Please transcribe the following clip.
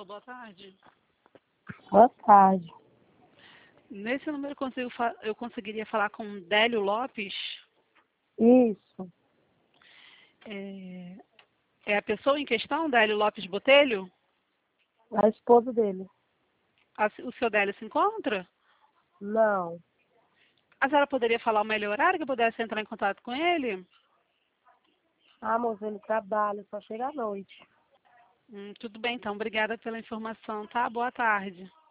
Alô, boa tarde. Boa tarde. Nesse número eu conseguiria falar com Délio Lopes? Isso, É a pessoa em questão, Délio Lopes Botelho? a esposa dele. O seu Délio se encontra? Não. A senhora poderia falar o melhor horário que eu pudesse entrar em contato com ele? Ah, moça, ele trabalha, só chega à noite. Tudo bem, então. Obrigada pela informação, tá? Boa tarde.